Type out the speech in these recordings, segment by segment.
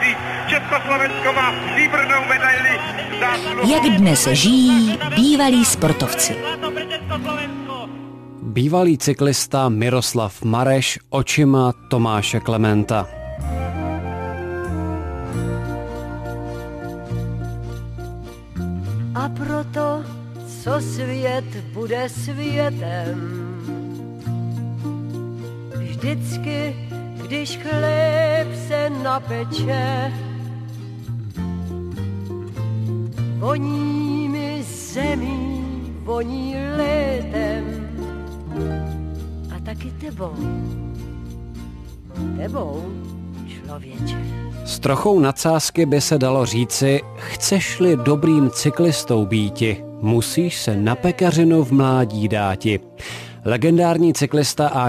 bronzový. Československo má stříbrnou medaili. Jak dnes žijí bývalí sportovci. Bývalý cyklista Miroslav Mareš očima Tomáše Klementa. A proto, co svět bude světem, vždycky, když chléb se napeče, voní mi zemí, voní létem a taky tebou, člověče. S trochou nadsázky by se dalo říci, chceš-li dobrým cyklistou býti, musíš se na pekařinu v mládí dáti. Legendární cyklista a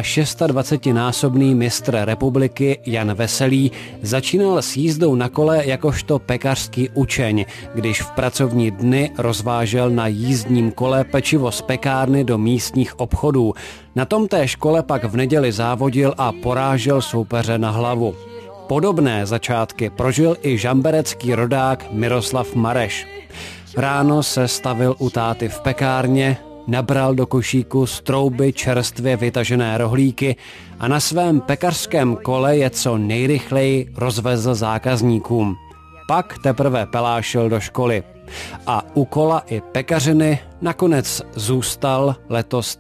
26násobný mistr republiky Jan Veselý začínal s jízdou na kole jakožto pekařský učeň, když v pracovní dny rozvážel na jízdním kole pečivo z pekárny do místních obchodů. Na tomté škole pak v neděli závodil a porážel soupeře na hlavu. Podobné začátky prožil i žamberecký rodák Miroslav Mareš. Ráno se stavil u táty v pekárně, nabral do košíku z trouby čerstvě vytažené rohlíky a na svém pekařském kole je co nejrychleji rozvezl zákazníkům. Pak teprve pelášil do školy. A u kola i pekařiny nakonec zůstal letos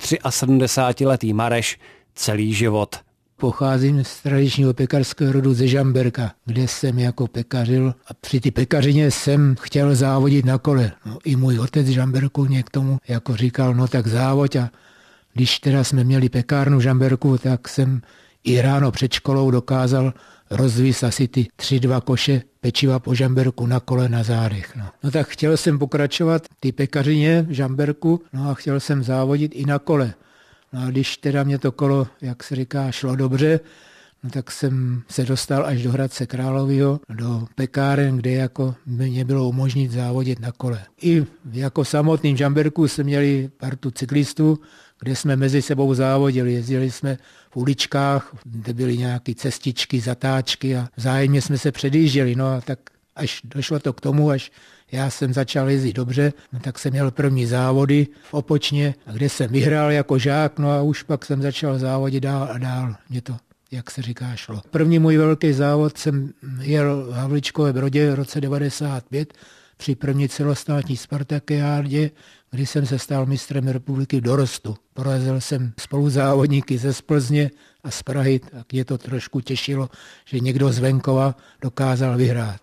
73letý Mareš celý život. Pocházím z tradičního pekařského rodu ze Žamberka, kde jsem jako pekařil a při ty pekařině jsem chtěl závodit na kole. No, i můj otec Žamberku mě k tomu jako říkal, no tak závoď, a když teda jsme měli pekárnu v Žamberku, tak jsem i ráno před školou dokázal rozvízt asi ty 3-2 koše pečiva po Žamberku na kole na zádech. No tak chtěl jsem pokračovat ty pekařině v Žamberku, no a chtěl jsem závodit i na kole. No a když teda mě to kolo, jak se říká, šlo dobře, no tak jsem se dostal až do Hradce Králové, do pekáren, kde jako mě bylo umožnit závodit na kole. I jako samotným Žamberku jsme měli partu cyklistů, kde jsme mezi sebou závodili. Jezdili jsme v uličkách, kde byly nějaké cestičky, zatáčky a vzájemně jsme se předjížděli. No a tak až došlo to k tomu, až já jsem začal jezdit dobře, no tak jsem měl první závody v Opočně, kde jsem vyhrál jako žák, no a už pak jsem začal závodit dál a dál. Mě to, jak se říká, šlo. První můj velký závod jsem jel v Havlíčkové Brodě v roce 1995 při první celostátní Spartakiádě, kdy jsem se stal mistrem republiky v dorostu. Porazil jsem spoluzávodníky ze Plzně a z Prahy, tak mě to trošku těšilo, že někdo z venkova dokázal vyhrát.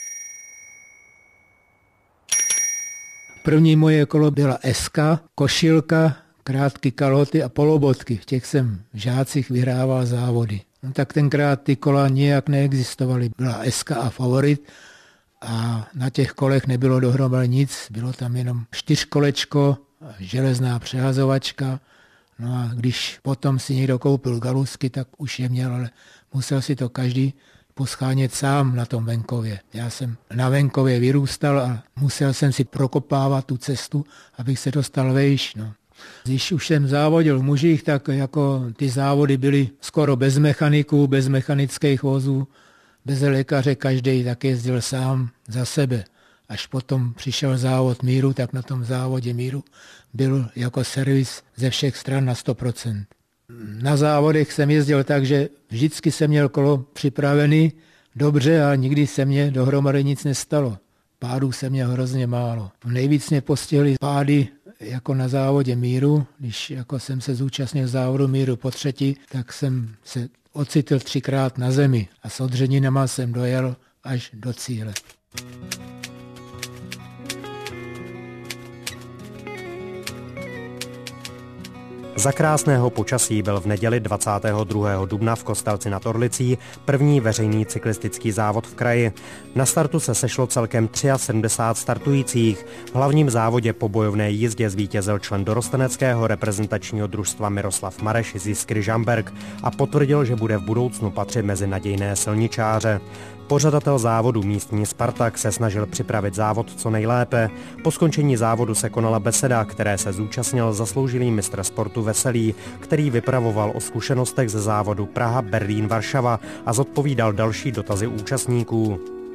První moje kolo byla SK, košilka, krátké kalhoty a polobotky. V těch jsem v žácích vyhrával závody. No tak tenkrát ty kola nijak neexistovaly. Byla SK a Favorit a na těch kolech nebylo dohromady nic. Bylo tam jenom 4kolečko, železná přehazovačka. No a když potom si někdo koupil galusky, tak už je měl, ale musel si to každý poschánět sám na tom venkově. Já jsem na venkově vyrůstal a musel jsem si prokopávat tu cestu, abych se dostal vejš. No. Když už jsem závodil v mužích, tak jako ty závody byly skoro bez mechaniků, bez mechanických vozů, bez lékaře, každý tak jezdil sám za sebe. Až potom přišel závod míru, tak na tom závodě míru byl jako servis ze všech stran na 100%. Na závodech jsem jezdil tak, že vždycky jsem měl kolo připravený dobře a nikdy se mně dohromady nic nestalo. Pádů jsem měl hrozně málo. Nejvíc mě postihly pády jako na závodě míru. Když jako jsem se zúčastnil závodu míru po třetí, tak jsem se ocitl 3krát na zemi a s odřeninama jsem dojel až do cíle. Za krásného počasí byl v neděli 22. dubna v Kostelci nad Orlicí první veřejný cyklistický závod v kraji. Na startu se sešlo celkem 73 startujících. V hlavním závodě po bojovné jízdě zvítězil člen dorosteneckého reprezentačního družstva Miroslav Mareš z Jiskry Žamberk a potvrdil, že bude v budoucnu patřit mezi nadějné silničáře. Pořadatel závodu místní Spartak se snažil připravit závod co nejlépe. Po skončení závodu se konala beseda, které se zúčastnil zasloužilý mistr sportu Veselý, který vypravoval o zkušenostech ze závodu Praha, Berlín, Varšava a zodpovídal další dotazy účastníků.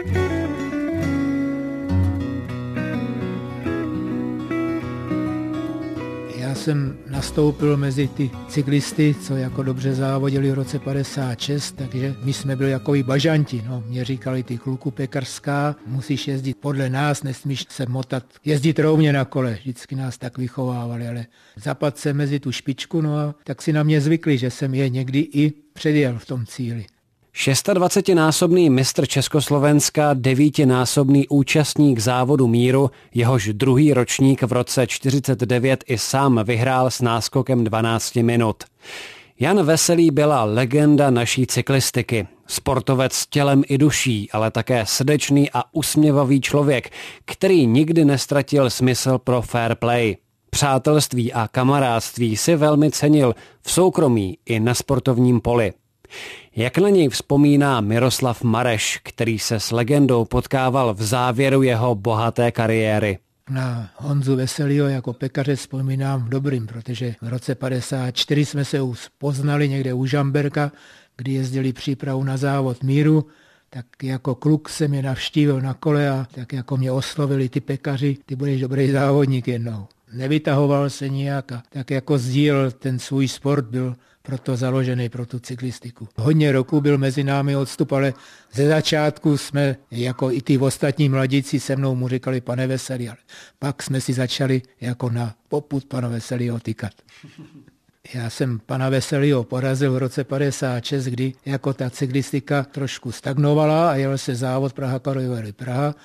Já jsem nastoupil mezi ty cyklisty, co jako dobře závodili v roce 56, takže my jsme byli jakoví bažanti. No, mě říkali ty kluku pekařská, musíš jezdit podle nás, nesmíš se motat, jezdit rovně na kole. Vždycky nás tak vychovávali, ale zapadl jsem mezi tu špičku, no a tak si na mě zvykli, že jsem je někdy i předjel v tom cíli. 26násobný mistr Československa, 9násobný účastník závodu míru, jehož druhý ročník v roce 49 i sám vyhrál s náskokem 12 minut. Jan Veselý byla legenda naší cyklistiky. Sportovec tělem i duší, ale také srdečný a usměvavý člověk, který nikdy nestratil smysl pro fair play. Přátelství a kamarádství si velmi cenil v soukromí i na sportovním poli. Jak na něj vzpomíná Miroslav Mareš, který se s legendou potkával v závěru jeho bohaté kariéry. Na Honzu Veselýho jako pekaře vzpomínám dobrým, protože v roce 54 jsme se už poznali někde u Žamberka, kdy jezdili přípravu na závod míru, tak jako kluk jsem je navštívil na kole a tak jako mě oslovili ty pekaři, ty budeš dobrý závodník jednou. Nevytahoval se nijak a tak jako sdílel ten svůj sport, byl proto založený pro tu cyklistiku. Hodně roku byl mezi námi odstup, ale ze začátku jsme, jako i ty ostatní mladíci se mnou mu říkali pane Veselý, ale pak jsme si začali jako na popud pana Veselýho tykat. Já jsem pana Veselýho porazil v roce 56, kdy jako ta cyklistika trošku stagnovala a jel se závod Praha-Karlovy Praha,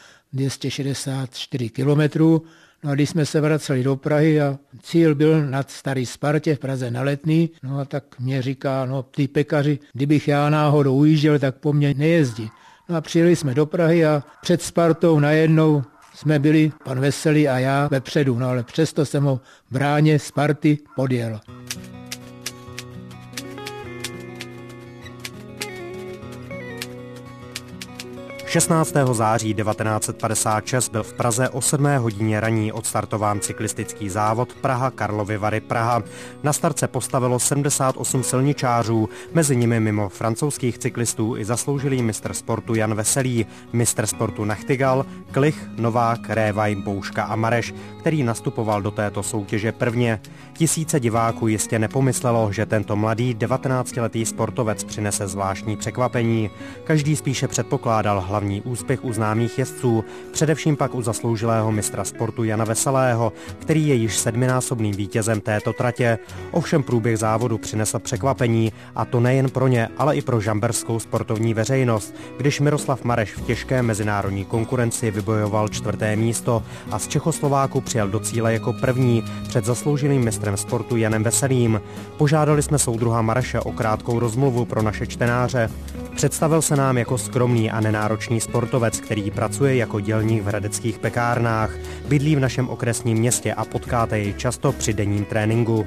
264 kilometrů. No a když jsme se vraceli do Prahy a cíl byl nad Starý Spartě v Praze na Letný, no a tak mě říká, no ty pekaři, kdybych já náhodou ujížděl, tak po mně nejezdí. No a přijeli jsme do Prahy a před Spartou najednou jsme byli, pan Veselý a já, vepředu, no ale přesto jsem ho v bráně Sparty podjel. 16. září 1956 byl v Praze o 7 hodině raní odstartován cyklistický závod Praha-Karlovy Vary Praha. Na start se postavilo 78 silničářů, mezi nimi mimo francouzských cyklistů i zasloužilý mistr sportu Jan Veselý, mistr sportu Nachtigal, Klich, Novák, Révajm, Pouška a Mareš, který nastupoval do této soutěže prvně. Tisíce diváků jistě nepomyslelo, že tento mladý 19letý sportovec přinese zvláštní překvapení. Každý spíše předpokládal hlavní úspěch u známých jezdců, především pak u zasloužilého mistra sportu Jana Veselého, který je již 7násobným vítězem této tratě. Ovšem průběh závodu přinesl překvapení, a to nejen pro ně, ale i pro žamberskou sportovní veřejnost, když Miroslav Mareš v těžké mezinárodní konkurenci vybojoval 4. místo a z Čechoslováku přijel do cíle jako první před zasloužilým mistrem sportu Janem Veselým. Požádali jsme soudruha Mareše o krátkou rozmluvu pro naše čtenáře. Představil se nám jako skromný a nenáročný sportovec, který pracuje jako dělník v hradeckých pekárnách, bydlí v našem okresním městě a potkáte jej často při denním tréninku.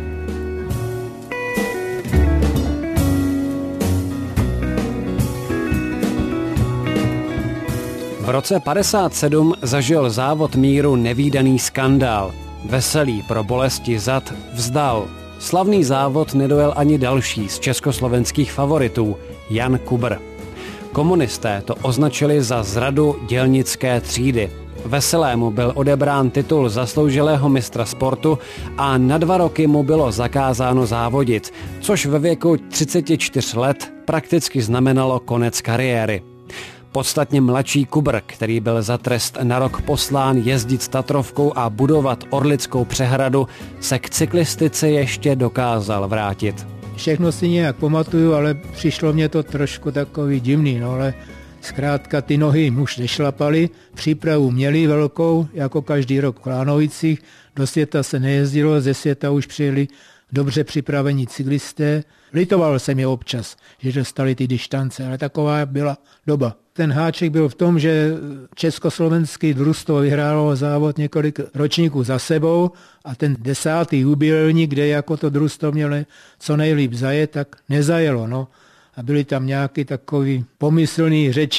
V roce 57 zažil závod míru nevídaný skandál. Veselý pro bolesti zad vzdal. Slavný závod nedojel ani další z československých favoritů, Jan Kubr. Komunisté to označili za zradu dělnické třídy. Veselému byl odebrán titul zasloužilého mistra sportu a na 2 roky mu bylo zakázáno závodit, což ve věku 34 let prakticky znamenalo konec kariéry. Podstatně mladší Kubr, který byl za trest na rok poslán jezdit Tatrovkou a budovat Orlickou přehradu, se k cyklistice ještě dokázal vrátit. Všechno si nějak pamatuju, ale přišlo mě to trošku takový divný, no ale zkrátka ty nohy už nešlapaly, přípravu měli velkou, jako každý rok v Klánovicích, do světa se nejezdilo, ze světa už přijeli dobře připravení cyklisté. Litoval jsem je občas, že dostali ty dištance, ale taková byla doba. Ten háček byl v tom, že československý družstvo vyhrálo závod několik ročníků za sebou a ten 10. jubilejní, kde jako to družstvo mělo co nejlíp zajet, tak nezajelo. No. A byly tam nějaké takové pomyslné řeči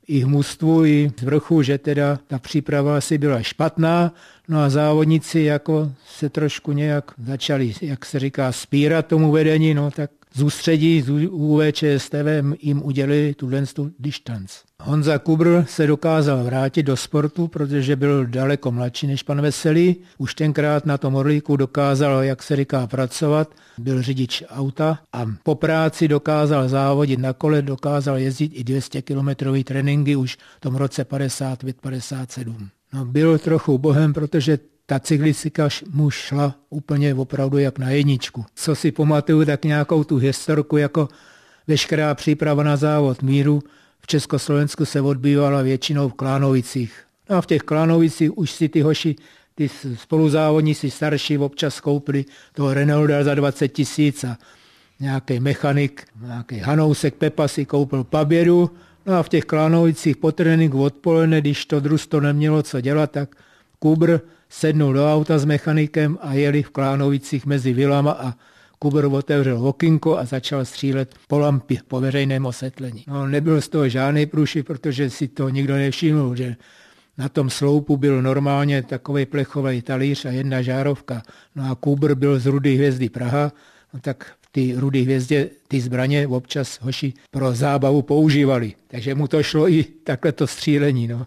i v mužstvu, i z vrchu, že teda ta příprava asi byla špatná, no a závodníci jako se trošku nějak začali, jak se říká, spírat tomu vedení, no tak z ústředí, z UVČSTV jim udělili tu distanc. Honza Kubr se dokázal vrátit do sportu, protože byl daleko mladší než pan Veselý. Už tenkrát na tom Orlíku dokázal, jak se říká, pracovat. Byl řidič auta a po práci dokázal závodit na kole, dokázal jezdit i 200 kilometrový tréninky už v tom roce 55-57. No, byl trochu bohem, protože ta cyklistika mu šla úplně opravdu jak na jedničku. Co si pamatuju, tak nějakou tu historku, jako veškerá příprava na závod míru v Československu se odbývala většinou v Klánovicích. No a v těch Klánovicích už si ty hoši, ty spoluzávodníci starší občas koupili toho Renaulta za 20 000 a nějaký mechanik, nějaký Hanousek Pepa si koupil Paběru. No a v těch Klánovicích po tréninku odpoledne, když to družstvo nemělo co dělat, tak Kubr sednul do auta s mechanikem a jeli v Klánovicích mezi vilama a Kubr otevřel okýnko a začal střílet po lampě, po veřejném osvětlení. No, nebyl z toho žádný průšvih, protože si to nikdo nevšiml, že na tom sloupu byl normálně takový plechový talíř a jedna žárovka. No a Kubr byl z Rudé hvězdy Praha, no tak v té Rudé hvězdě ty zbraně občas hoši pro zábavu používali. Takže mu to šlo i takhle to střílení. No.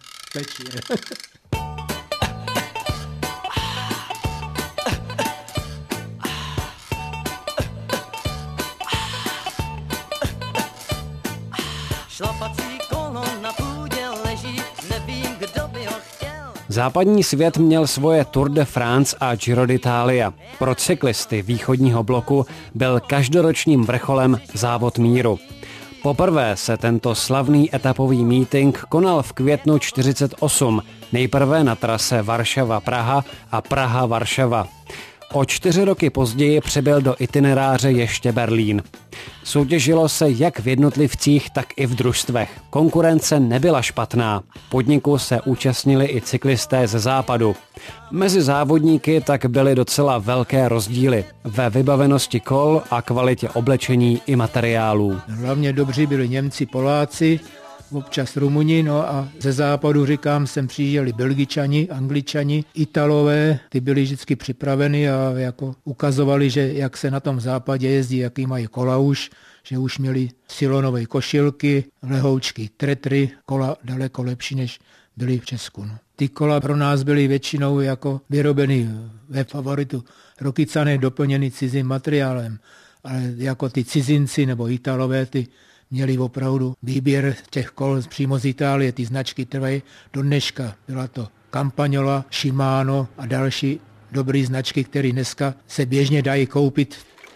Západní svět měl svoje Tour de France a Giro d'Italia. Pro cyklisty východního bloku byl každoročním vrcholem závod míru. Poprvé se tento slavný etapový meeting konal v květnu 1948, nejprve na trase Varšava-Praha a Praha-Varšava. O 4 roky později přibyl do itineráře ještě Berlín. Soutěžilo se jak v jednotlivcích, tak i v družstvech. Konkurence nebyla špatná. Podniku se účastnili i cyklisté ze západu. Mezi závodníky tak byly docela velké rozdíly ve vybavenosti kol a kvalitě oblečení i materiálů. Hlavně dobří byli Němci, Poláci, občas Rumuni, no a ze západu, říkám, sem přijížděli Belgičani, Angličani, Italové, ty byli vždycky připraveni a jako ukazovali, že jak se na tom západě jezdí, jaký mají kola už, že už měli silonové košilky, lehoučky, tretry, kola daleko lepší, než byly v Česku. No. Ty kola pro nás byly většinou jako vyrobeny ve favoritu Rokycany, doplněny cizím materiálem, ale jako ty cizinci nebo Italové, ty měli opravdu výběr těch kol přímo z Itálie, ty značky trvají do dneška. Byla to Campagnola, Shimano a další dobré značky, které dneska se běžně dají koupit.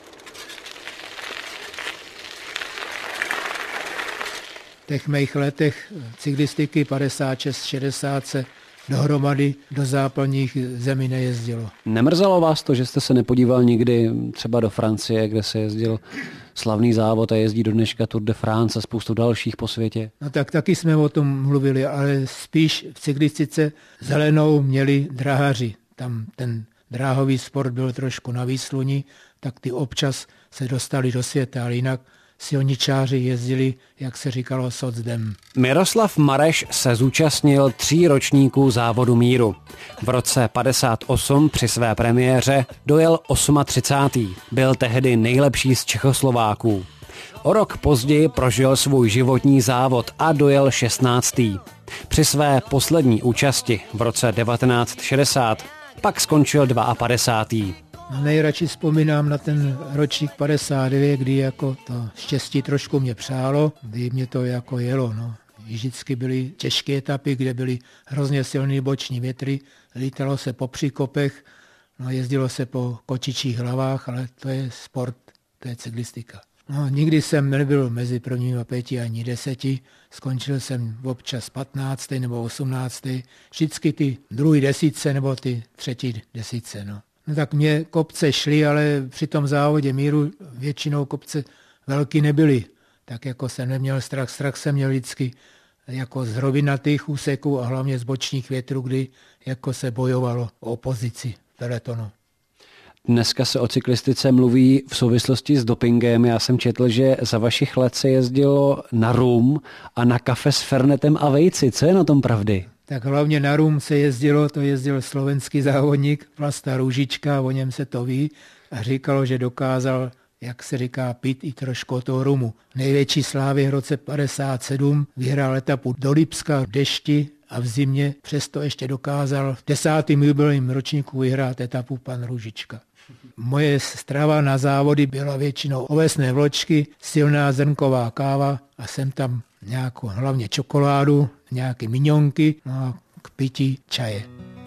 V těch mých letech cyklistiky 56-60 se dohromady do západních zemí nejezdilo. Nemrzelo vás to, že jste se nepodíval nikdy třeba do Francie, kde se jezdil slavný závod a jezdí do dneška Tour de France a spoustu dalších po světě? No tak taky jsme o tom mluvili, ale spíš v cyklistice zelenou měli drahaři. Tam ten dráhový sport byl trošku na výsluní, tak ty občas se dostali do světa, ale jinak silničáři jezdili, jak se říkalo, socdem. Miroslav Mareš se zúčastnil 3 ročníků závodu míru. V roce 58 při své premiéře dojel 38. Byl tehdy nejlepší z Čechoslováků. O rok později prožil svůj životní závod a dojel 16. Při své poslední účasti v roce 1960 pak skončil 52. Nejradši vzpomínám na ten ročník 59, kdy jako to štěstí trošku mě přálo, kdy mě to jako jelo. No. Vždycky byly těžké etapy, kde byly hrozně silné boční větry, lítalo se po příkopech, no, jezdilo se po kočičích hlavách, ale to je sport, to je cyklistika. No, nikdy jsem nebyl mezi prvními 5 ani 10, skončil jsem občas 15. nebo 18. Vždycky ty druhý desítce nebo ty třetí desítce. No. No tak mě kopce šly, ale při tom závodě míru většinou kopce velký nebyly. Tak jako jsem neměl strach, strach jsem měl vždycky jako z rovinatých úseků a hlavně z bočních větrů, kdy jako se bojovalo o pozici peletonu. Dneska se o cyklistice mluví v souvislosti s dopingem. Já jsem četl, že za vašich let se jezdilo na rum a na kafe s Fernetem a vejci. Co je na tom pravdy? Tak hlavně na rum se jezdilo, to jezdil slovenský závodník Vlasta Růžička, o něm se to ví, a říkalo, že dokázal, jak se říká, pít i trošku toho rumu. Největší slávy v roce 57 vyhrál etapu do Lipska v dešti a v zimě, přesto ještě dokázal v 10. jubilejním ročníku vyhrát etapu pan Růžička. Moje strava na závody byla většinou ovesné vločky, silná zrnková káva a jsem tam nějakou, hlavně čokoládu, nějaké miňonky, no a k pití čaje.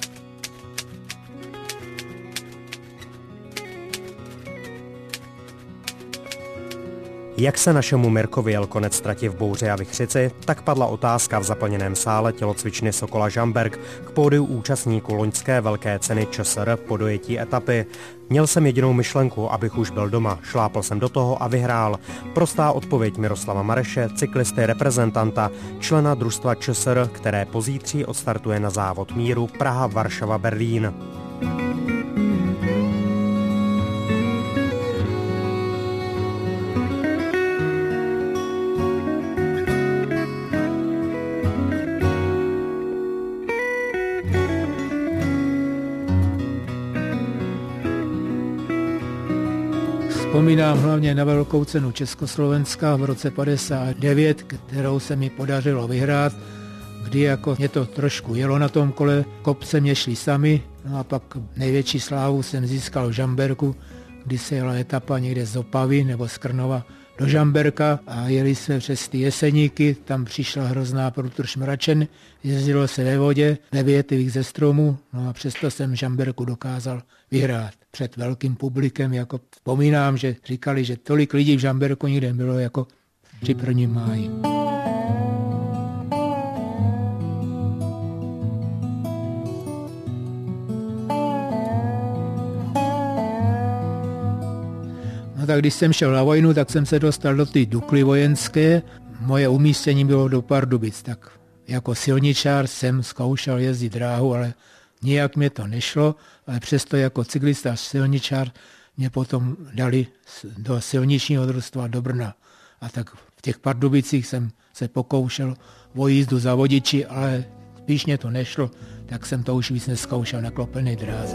Jak se našemu Mirkovi jel konec trati v bouři a vichřici, tak padla otázka v zaplněném sále tělocvičny Sokola Žamberk k pódiu účastníků loňské velké ceny ČSR po dojetí etapy. Měl jsem jedinou myšlenku, abych už byl doma. Šlápl jsem do toho a vyhrál. Prostá odpověď Miroslava Mareše, cyklisty reprezentanta, člena družstva ČSR, které pozítří odstartuje na závod míru Praha, Varšava, Berlín. Vzpomínám hlavně na velkou cenu Československa v roce 59, kterou se mi podařilo vyhrát, kdy jako mě to trošku jelo na tom kole, kopce mě šli sami, no a pak největší slávu jsem získal v Žamberku, kdy se jela etapa někde z Opavy nebo z Krnova do Žamberka a jeli jsme přes ty Jeseníky, tam přišla hrozná průtrž mračen, jezdilo se ve vodě, ve větvích ze stromu, no a přesto jsem v Žamberku dokázal vyhrát před velkým publikem, jako vzpomínám, že říkali, že tolik lidí v Žamberku nikde bylo jako při 1. máji. No tak když jsem šel na vojnu, tak jsem se dostal do té Dukly vojenské. Moje umístění bylo do Pardubic, tak jako silničář jsem zkoušel jezdit dráhu, ale nijak mě to nešlo, ale přesto jako cyklista silničář mě potom dali do silničního družstva do Brna. A tak v těch Pardubicích jsem se pokoušel o jízdu za vodiči, ale spíš mě to nešlo, tak jsem to už víc neskoušel na klopené dráze.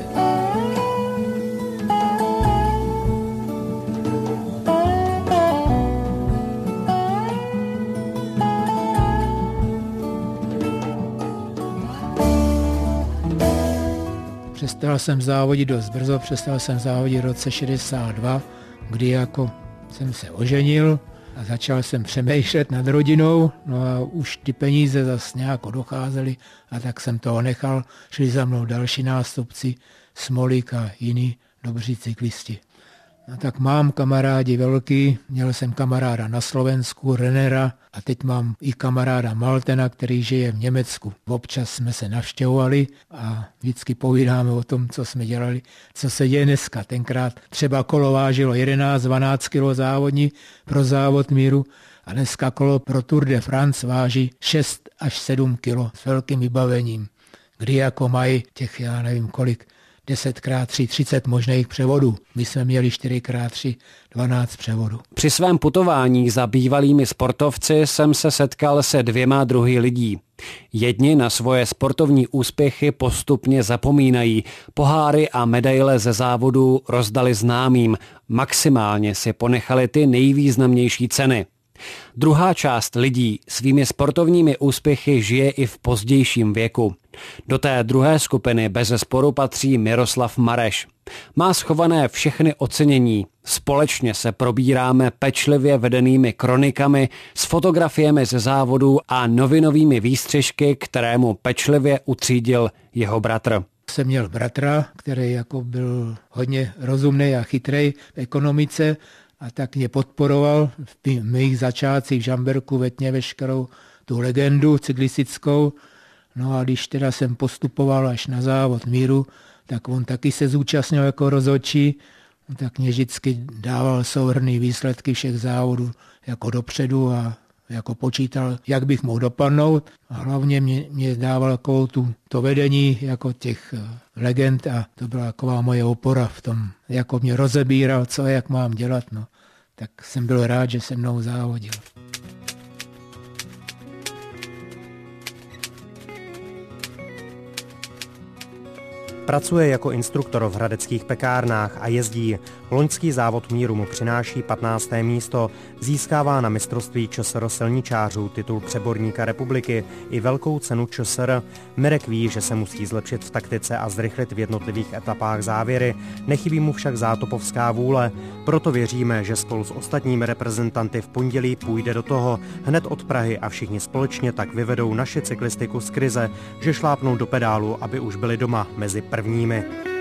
Přestal jsem závodit dost brzo, přestal jsem závodit v roce 62, kdy jako jsem se oženil a začal jsem přemýšlet nad rodinou, no a už ty peníze zase nějak docházely a tak jsem toho nechal, šli za mnou další nástupci, Smolík a jiní dobří cyklisti. No tak mám kamarádi velký, měl jsem kamaráda na Slovensku, Renera, a teď mám i kamaráda Maltena, který žije v Německu. Občas jsme se navštěvovali a vždycky povídáme o tom, co jsme dělali, co se děje dneska. Tenkrát třeba kolo vážilo 11-12 kg závodní pro závod míru a dneska kolo pro Tour de France váží 6 až 7 kg s velkým vybavením, kdy jako mají těch, já nevím kolik, 10x3, 30 možných převodů. My jsme měli 4x3, 12 převodů. Při svém putování za bývalými sportovci jsem se setkal se 2 druhy lidí. Jedni na svoje sportovní úspěchy postupně zapomínají. Poháry a medaile ze závodu rozdali známým. Maximálně si ponechali ty nejvýznamnější ceny. Druhá část lidí svými sportovními úspěchy žije i v pozdějším věku. Do té druhé skupiny bezesporu patří Miroslav Mareš. Má schované všechny ocenění. Společně se probíráme pečlivě vedenými kronikami s fotografiemi ze závodů a novinovými výstřižky, které mu pečlivě utřídil jeho bratr. Jsem měl bratra, který jako byl hodně rozumný a chytrý v ekonomice, a tak mě podporoval v mých začátcích v Žamberku, vetně veškerou tu legendu cyklistickou. No a když teda jsem postupoval až na závod míru, tak on taky se zúčastnil jako rozhodčí, tak mě vždycky dával souhrnný výsledky všech závodů jako dopředu a jako počítal, jak bych mohl dopadnout. A hlavně mě dával to vedení jako těch legend a to byla taková moje opora v tom, jako mě rozebíral, co jak mám dělat. No. Tak jsem byl rád, že se mnou závodil. Pracuje jako instruktor v hradeckých pekárnách a jezdí. Loňský závod míru mu přináší 15. místo. Získává na mistrovství ČSR silničářů titul přeborníka republiky i velkou cenu ČSR. Mirek ví, že se musí zlepšit v taktice a zrychlit v jednotlivých etapách závěry. Nechybí mu však zátopovská vůle. Proto věříme, že spolu s ostatními reprezentanty v pondělí půjde do toho hned od Prahy a všichni společně tak vyvedou naši cyklistiku z krize, že šlápnou do pedálu, aby už byli doma mezi prvními.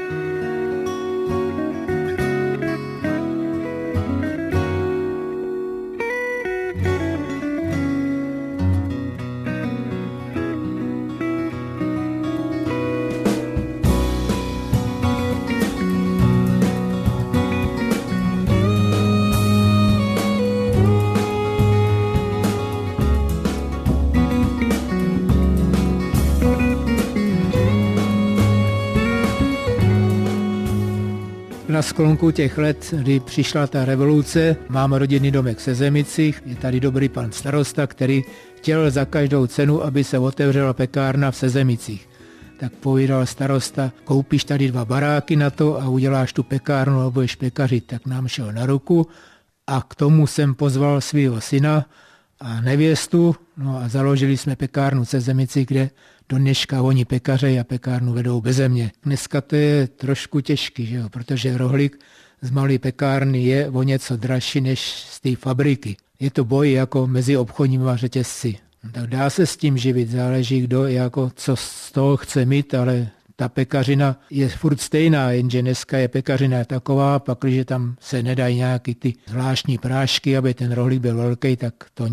Na sklonku těch let, kdy přišla ta revoluce, mám rodinný domek v Sezemicích, je tady dobrý pan starosta, který chtěl za každou cenu, aby se otevřela pekárna v Sezemicích. Tak povídal starosta, koupíš tady 2 baráky na to a uděláš tu pekárnu a budeš pekařit. Tak nám šel na ruku a k tomu jsem pozval svého syna a nevěstu, no a založili jsme pekárnu v Sezemicích, kde do dneška oni pekařej a pekárnu vedou beze mě. Dneska to je trošku těžký, že jo? Protože rohlík z malé pekárny je o něco dražší než z té fabriky. Je to boj jako mezi obchodními řetězci. Tak dá se s tím živit, záleží kdo jako co z toho chce mít, ale ta pekařina je furt stejná, jenže dneska je pekařina taková, pakliže tam se nedají nějaký ty zvláštní prášky, aby ten rohlík byl velký, tak to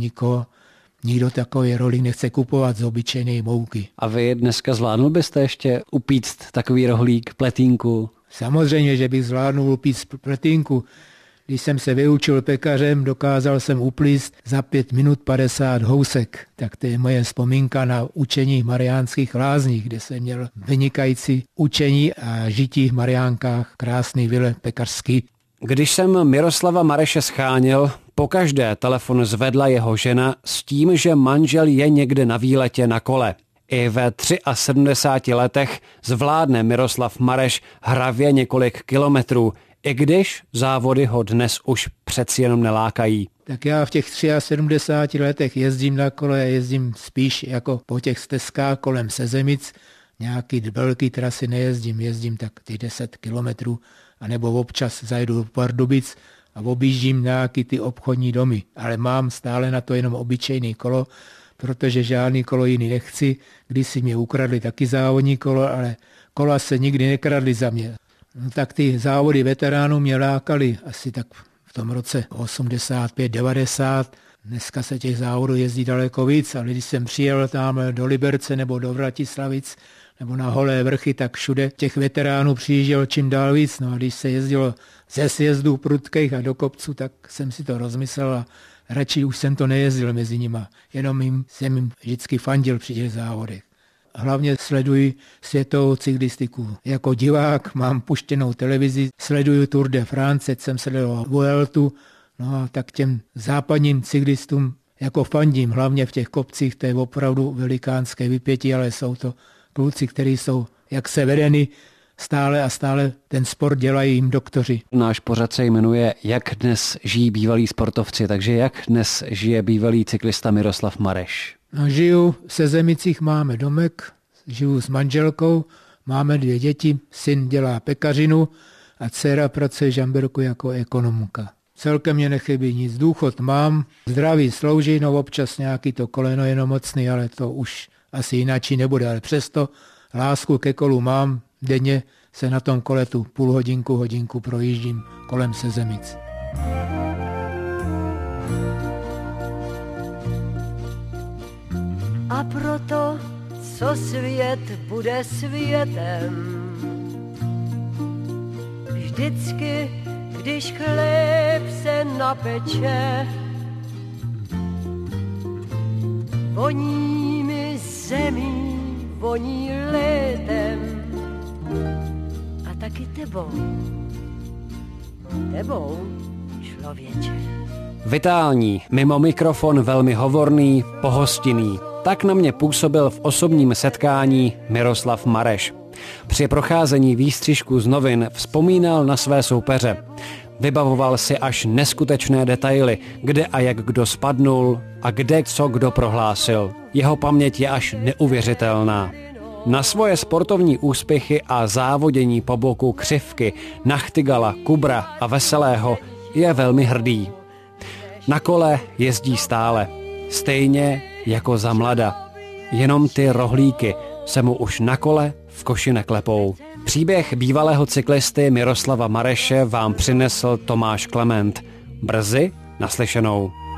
nikdo takový rohlík nechce kupovat z obyčejné mouky. A vy dneska zvládnul byste ještě upíct takový rohlík, pletínku? Samozřejmě, že bych zvládnul upíct pletínku. Když jsem se vyučil pekařem, dokázal jsem uplíct za 5 minut 50 housek. Tak to je moje vzpomínka na učení v Mariánských lázních, kde jsem měl vynikající učení a žití v Mariánkách, krásný vile pekařský. Když jsem Miroslava Mareše scháněl, pokaždé telefon zvedla jeho žena s tím, že manžel je někde na výletě na kole. I ve 73 letech zvládne Miroslav Mareš hravě několik kilometrů, i když závody ho dnes už přeci jenom nelákají. Tak já v těch 73 letech jezdím na kole, jezdím spíš jako po těch stezkách kolem Sezemic. Nějaký velký trasy nejezdím, jezdím tak těch 10 kilometrů, anebo občas zajdu do Pardubic a objíždím nějaký ty obchodní domy. Ale mám stále na to jenom obyčejný kolo, protože žádný kolo jiný nechci. Když si mě ukradli taky závodní kolo, ale kola se nikdy nekradly za mě. No tak ty závody veteránů mě lákaly asi tak v tom roce 85-90. Dneska se těch závodů jezdí daleko víc, ale když jsem přijel tam do Liberce nebo do Vratislavic nebo na Holé vrchy, tak všude těch veteránů přijížděl čím dál víc. No a když se jezdilo ze sjezdů prudkých a do kopců, tak jsem si to rozmyslel a radši už jsem to nejezdil mezi nima. Jenom jsem jim vždycky fandil při těch závodech. Hlavně sleduji světovou cyklistiku. Jako divák mám puštěnou televizi, sleduju Tour de France, jsem sledoval Vueltu, no a tak těm západním cyklistům jako fandím, hlavně v těch kopcích, to je opravdu velikánské vypětí, ale jsou to kluci, kteří jsou jak se vedeni, stále a stále ten sport dělají jim doktoři. Náš pořad se jmenuje Jak dnes žijí bývalí sportovci, takže jak dnes žije bývalý cyklista Miroslav Mareš? No, žiju v Sezemicích, máme domek, žiju s manželkou, máme 2 děti, syn dělá pekařinu a dcera pracuje v Žamberku jako ekonomka. Celkem mě nechybí nic, důchod mám, zdraví slouží, no občas nějaký to koleno je mocný, ale to už asi jináčí nebude, ale přesto lásku ke kolu mám, denně se na tom kole tu půl hodinku projíždím kolem Sezemic. A proto, co svět bude světem, vždycky, když chléb se napeče, Voní mi zemí, voní létem a taky tebou, člověče. Vitální, mimo mikrofon velmi hovorný, pohostinný. Tak na mě působil v osobním setkání Miroslav Mareš. Při procházení výstřižku z novin vzpomínal na své soupeře. Vybavoval si až neskutečné detaily, kde a jak kdo spadnul a kde co kdo prohlásil. Jeho paměť je až neuvěřitelná. Na svoje sportovní úspěchy a závodění po boku Křivky, Nachtigala, Kubra a Veselého je velmi hrdý. Na kole jezdí stále, stejně jako za mlada. Jenom ty rohlíky se mu už na kole v koši neklepou. Příběh bývalého cyklisty Miroslava Mareše vám přinesl Tomáš Klement. Brzy naslyšenou.